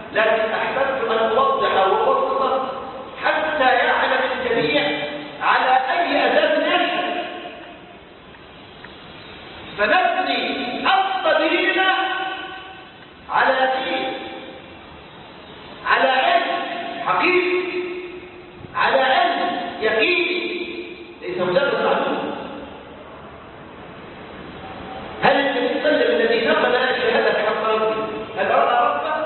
لكن أحببت أن أوضح وأبسط حتى يعلم الجميع على أي أساس يشهد. فنبني أصل ديننا على دين، على علم حقيقي، على علم يقيني، ليس مجرد معلوم. هل المسلم الذي نقل شهادة حق ربه هل رأى ربه؟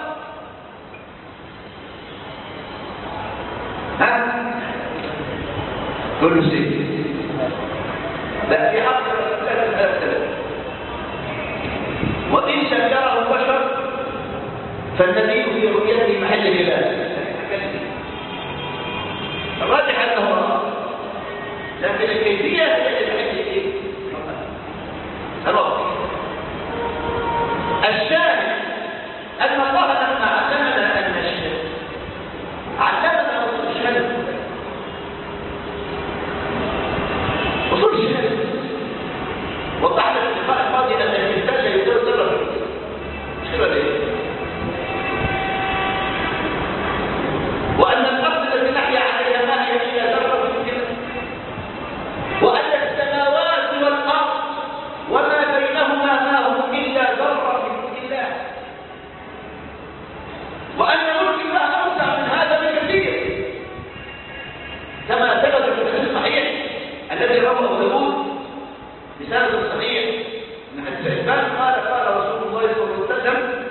كل شيء لا في حق الله. وإن شكره البشر فالنبي في رؤيته محل خلاف، الراجح أنه رأى، لكن الكيفية هي المحل الرب. الشاهد أن الله لما علمنا أن نشهد علمنا أصول الشهادة. أصول الشهادة وضحنا في اللقاء الماضي أن الإنسان لا يدور سرا، مش كده ليه؟ وأن الأرض التي نحيا عليها ما هي إلا ذرة ممكنة، وأن السماوات والأرض وما بينهما ما هم إلا ذرة من ملك الله، وأن ملك الله أوسع من هذا بكثير، كما ثبت في الحديث الصحيح الذي رواه داوود بسند صحيح من حديث عثمان قال رسول الله صلى الله عليه وسلم: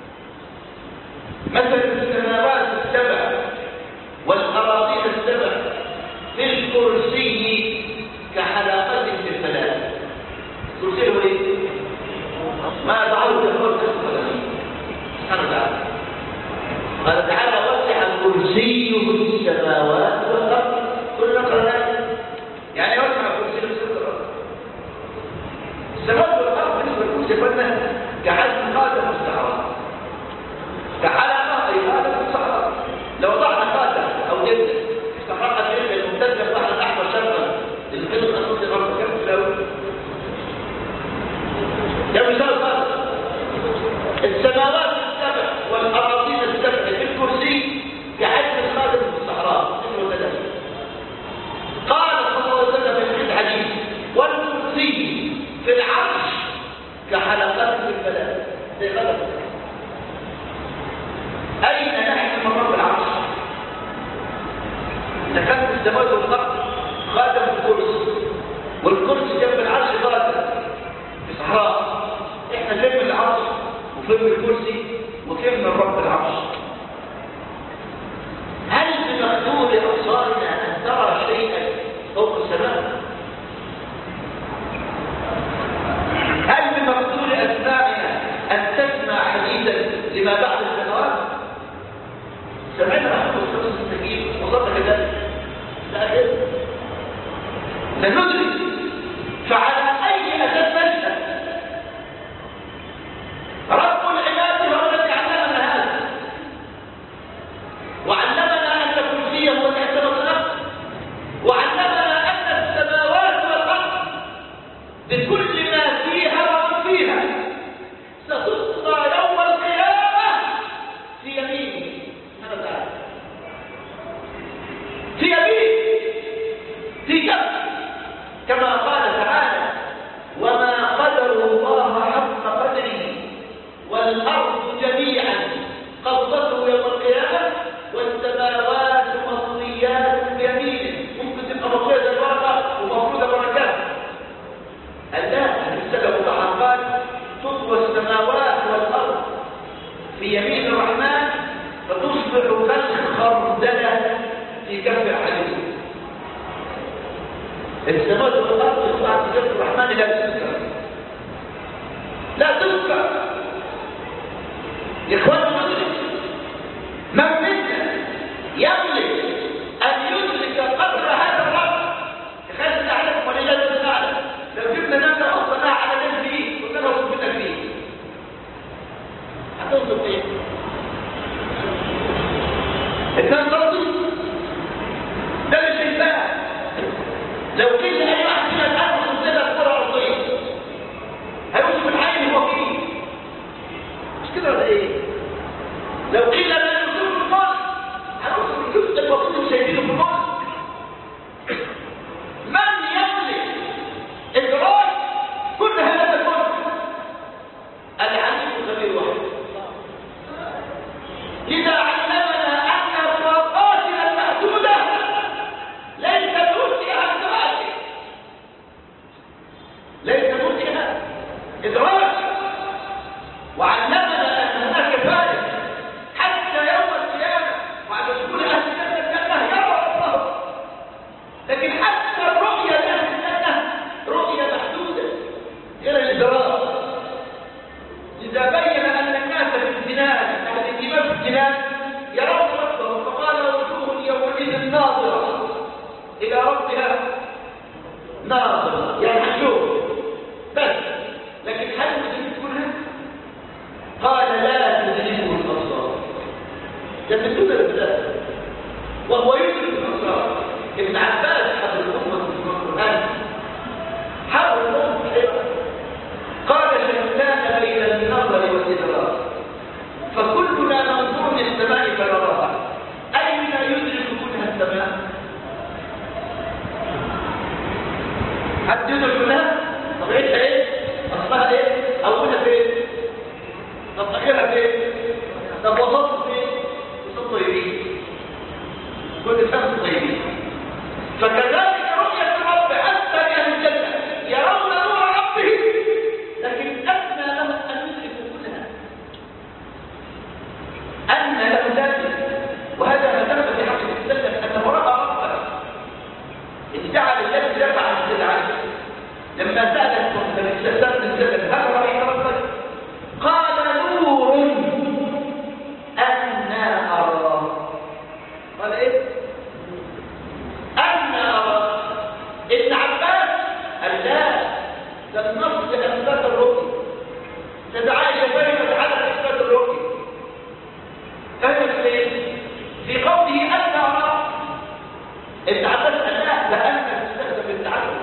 مثل السماوات السبع والأراضين السبع في الكرسي كحلقة في الفلاة. كرسي هو ايه؟ ما دعوه تفرق سبحانه وتعالى. قال تعالى: وسع كرسيه السماوات والأرض. كل نقرأ يعني وسع كرسيه السماوات والأرض. بالنسبة للكرسي قلنا كحجم خاتم الصحراء، كحلقة أي خاتم الصحراء. لو ضعنا خاتم أو جبل استحرقت الجبل الممتد البحر الأحمر شرقا للقدر أن تصل غرب كم تساوي؟ كم يساوي الخاتم؟ السماوات السبع والأراضين السبع في الكرسي كحجم الخاتم في الصحراء. قال صلى الله عليه وسلم في الحديث: والكرسي في العرش كحلقات في الفلاة. زي غلط. أين نحن من رب العرش؟ إذا كانت السماوات والأرض خاتم الكرسي، والكرسي جنب العرش خاتم في صحراء، إحنا فين من العرش وفين من الكرسي وفين من رب العرش؟ هل بمقدور أبصارنا أن ترى شيئا فوق السماء؟ هل بمقدور أسماعنا أن تسمع حديثا لما بعد السماوات؟ سمعنا أحد الصوت السكين وصدق ذلك؟ لا أجل لندرك. فعلى أي أساس نشهد؟ رب العباد هو الذي علمنا هذا، وعلمنا أن كرسيه هو تحت الأرض، وعلمنا أن السماوات والأرض بكل ما فيها ومن فيها ستصدى يوم القيامة في يمينه سبحانه وتعالى، في يمين، في كف، كما قال تعالى: وما قدر الله حق قدره والأرض جميعا قبضته يوم القيامة والسماوات مطويات بيمينه. ممكن تبقى مطوية الورقة ومفروضة بركات. الله السلف طبعا قال: تطوى السماوات والأرض في يمين الرحمن فتصبح كالخردلة في كف الحديث. السماوات والأرض تطلع في كف الرحمن لا تذكر، لا تذكر. يا إخوان المدرك، من منا يملك أن يدرك قدر هذا الرب؟ تخيل نعلم ولله لا نعلم. لو جبنا نملة وصلناها على نفس فيه قلنا له ربنا فيه، هتوصل فيه؟ الناس ترضي؟ ده مش إنسان. لو كل أي واحد فينا الآن وصلنا الكرة الأرضية هيوصل الحي اللي هو فيه، مش كده ولا إيه؟ لو قيل لنا نزول في الملك هنوصل الجزء المفروض شايفينه في الملك. من يملك إدراك كل هذا الملك؟ العليم الخبير وحده. لذا علمنا أن الطاقات المحدودة ليس نوتها إدراك، ليس نوتها إدراك، وعلمنا أن هناك فارق حتى يوم القيامة وعلى دخول أهل الجنة يرى الله، لكن حتى الرؤية لأهل الجنة رؤية محدودة غير الإدراك. إذا بين أن الناس في الجنان أهل الإيمان في الجنان يرون ربهم، فقال وجوه يومئذ ناظرة إلى ربها ناظرة، يعني هنشوف بس، لكن هل تدركونها؟ قال لا تدركه الأبصار، يمسون الأبصار وهو يدرك الأبصار. ابن عباس حبر الأمة في القرآن، حبر الأمة قال شتان بين النظر والإدراك، فكلنا منظور للسماء فنراها، أين يدرك كلها السماء؟ حد يدرك كلها؟ طبيعتها ايه؟ أصلها ايه؟ أولها فين؟ طب أخيرها فين؟ طب وسطها فين؟ وسط طيبين، كل شمس طيبين. فكذلك رؤية الرب حتى لأهل الجنة يرون نور ربهم، لكن أدنى لهم أن يدركوا كلها، أدنى لهم ذلك. وهذا هدف في حق السلم أنه رأى ربه، إن جعل الذي يفعل جل عنه. لما سألت السلم هل رأيت ربك؟ قال نور أنا أراه. قال إيه؟ أنا أراه. ابن عباس قال لا، ده النص لأثبات الرؤية، تدعى بين على إثبات الرؤية. فهمت ليه؟ في قوله أنا أراه ابن عباس قال لا، لأن تستخدم التعبد،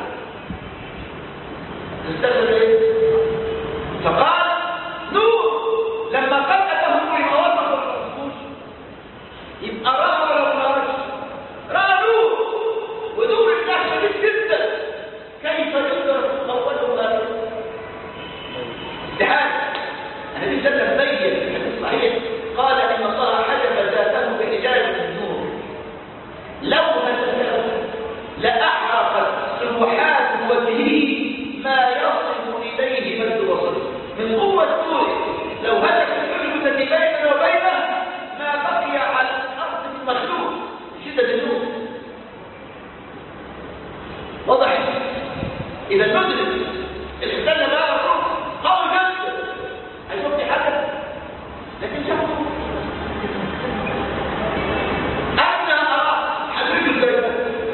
تستخدم إيه؟ فقال نور. لما قال أتهم بما وصف الرسول يبقى رأى ولا ما رأى؟ رأى نور، ونور الله شديد جدا، كيف يدرك أوله وآخره؟ لهذا النبي صلى الله عليه وسلم بين في الحديث الصحيح قال إن الله حجب ذاته بحجاب النور، لو هدته لأحرقت سبحات وجهه ما يصل إليه مد بصره من قوة نوره. لو هدف الحجب التي بيننا وبينه ما بقي على الأرض من مخلوق شدة النور. واضح؟ إذا ندرك الإنسان ما يقول قوي جدا هيشوف حاجة، لكن شافه أنا أرى حبيب البيت.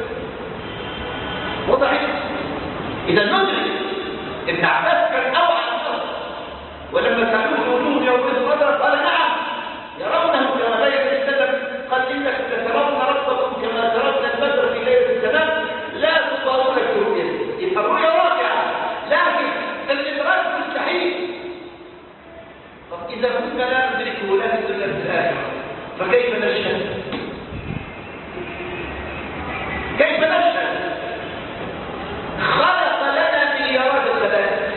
واضح؟ إذا ندرك ابن عباس كان أوعى الناس، ولما سألوه وجوه يومئذ نظرة قال نعم يرونه كما بين السلم، قال إنك سترون ربكم كما ترون البدر في ليلة السلام لا تضارون في رؤيته. يبقى الرؤيا واقعة، لكن الإدراك مستحيل. طب إذا كنا لا ندركه لا ندرك الآخرة فكيف نشهد؟ كيف نشهد؟ خلق لنا مليارات الخلائق،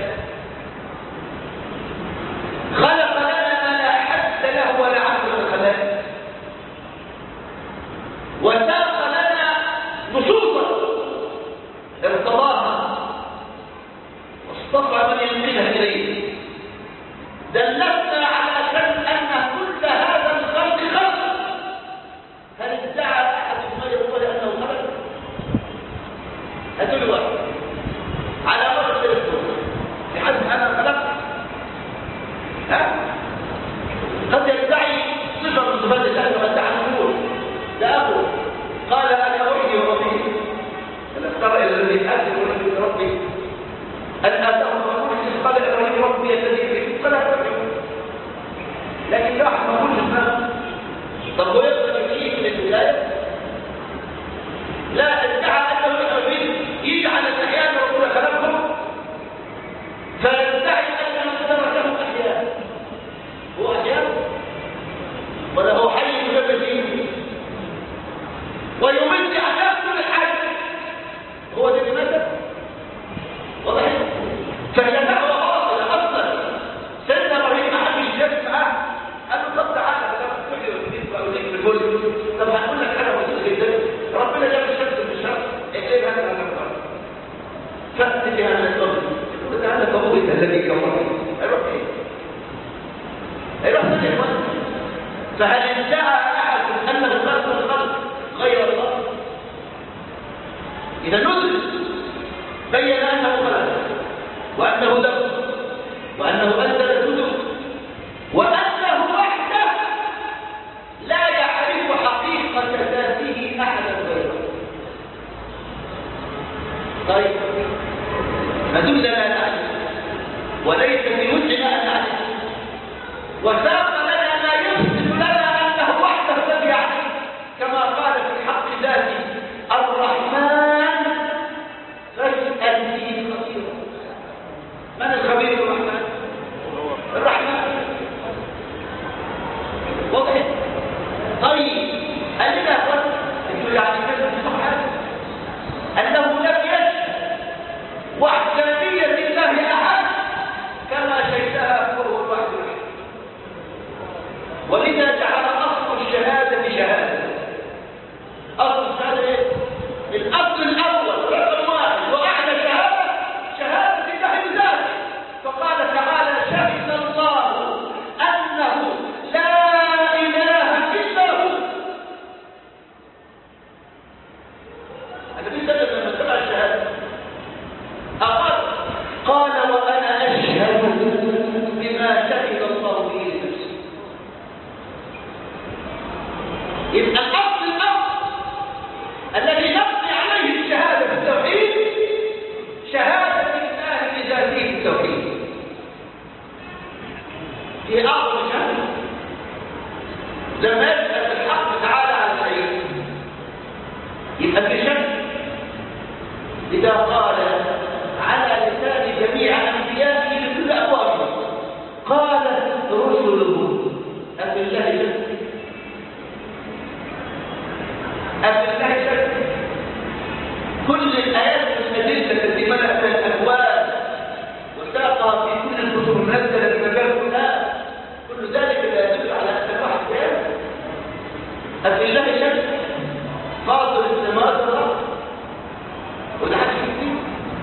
خلق لنا ما لا حد له ولا عقل الخلائق، وساق لنا نصوصا ارتضاها واصطفى من ينقلها اليه، دلتنا على ان كل هذا الخلق خلق. هل ادعى احد ما يقول انه خلق؟ هاتوا لي واحد على مر التلفزيون في حد انا خلقت؟ قد يدعي صفه من صفات الله كما ادعى النور. لا اقول قال انا احيي ربي، فلم تر الى الذي احيي ربي ان اتاه الرسول قال ابراهيم ربي الذي يحيي فلا تحيي، لكن لا احد يقول الاسلام. طب هو يقدر يحيي من الولايه؟ لا، ادعى انه يجعل الاحياء ربنا خلقهم، فيدعي انه تركهم احياء. هو احياء فهي دعوة باطلة أصلا. سيدنا إبراهيم ما حدش يجلس معاه، قال له طب تعالى بدل تحيي وتجيب وأوليك بالكل، طب هنقول لك أنا وزير جدا، ربنا جاب الشمس من الشمس، إيه هذا الأمر؟ فأتي هذا الأمر، يقول هذا فهو الذي كفرني، هيروح فين؟ هيروح فين؟ فهل ادعى أحد أن الخلق الخلق غير الله؟ إذا ندرك بين أنه خلق وأنه دم وأنه أنزل الكتب وأنه وحده لا يعرف حقيقة ذاته أحدا غيره. طيب ما دمنا لا نعرف وليس بوسعنا أن نعرف وساق لنا ما يحسن لنا أنه وحده لم يعرف كما قال في حق ذاته الرحمن فاسأل به خبيرا. من الخبير الرحمن؟ الرحمن. واضح؟ طيب قال لنا انتوا يعني كده سبحان انه لم يشهد وحدانية الله احد كما شهدها فهو الواحد الوحيد. ولذا جعل اصل الشهادة شهادة. اصل الشهادة ايه؟ الاصل الاول رقم واحد واعلى شهادة شهادة الله بذاته. فقال تعالى شهد الله انه لا اله الا هو. النبي صلى الله عليه وسلم لما سمع الشهادة قال وانا اشهد بما شهد الله به لنفسه. يبقى الاصل الذي نبني عليه الشهادة في التوحيد شهادة الله بذاته التوحيد. في أعظم شهادة لما يسأل الحق تعالى عن شيء يبقى في شك. إذا قال على لسان جميع أنبيائه لكل أقوامه قالت رسله أفي الله شك أفي الله شك. كل الآيات المستدلة التي ملأت الأكوان وساقها في كل الكتب المنزلة في مجال كلها كل ذلك لا يدل على أن الواحد كان أفي الله شك فاطر السماوات والأرض وده حد كتير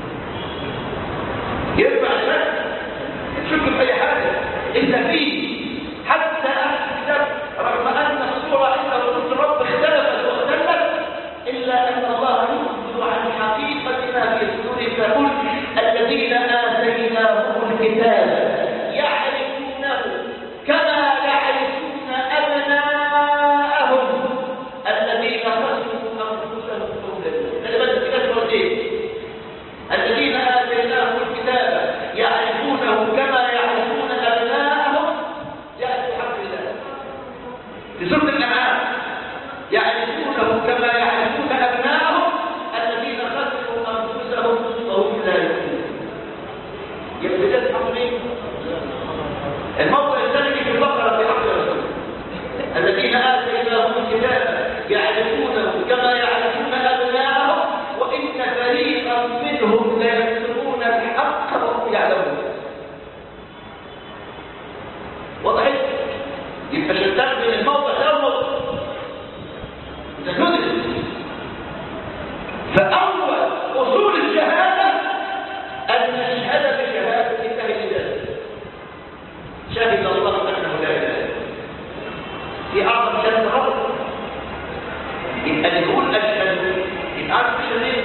يرفع الشك تشك في أي حاجة إلا فيه. حتى أهل الكتاب رغم أن الصورة عند رسول الرب اختلفت واختلفت إلا أن الله يخبر عن حقيقة ما في الصدور فيقول الذين آتيناهم الكتاب يعرفونه كما يعرفون أبناءهم الذين خسروا أنفسهم الذين آتيناهم الكتاب يعرفونه كما يعرفون أبناءهم. يأتي حق الله في سورة الأنعام يعرفونه كما يعرفون أبناءهم الذين خسروا أنفسهم وهم لا يؤمنون. يبتدأ حقين الموضع الثاني في البقرة في حق الرسول الذين آتيناهم الكتاب يعرفونه كما يعرفون أبناءهم وإن فريقا منهم لا يكتمون الحق وهم يعلمون. وضحت؟ يبقى شتان بين الموضع الأول إذا ندرك. فأول أصول الشهادة أن نشهد بشهادة الله بذاته. شهد الله أنه لا إله في أعظم شهادة الرب. يبقى اللي يقول أشهد يبقى عارف الشهادة.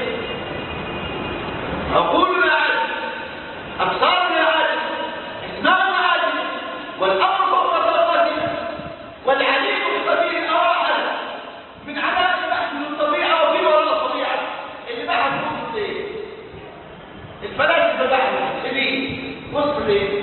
عقولنا عاجز، أبصارنا عاجز، أسماعنا عاجز، والأمر فوق طاقتنا، والعليم القدير أراحل من علاء البحث للطبيعة وفي وراء الطبيعة اللي بحث وصل ليه؟ الفلاسفة بحثوا ليه؟ وصل ليه؟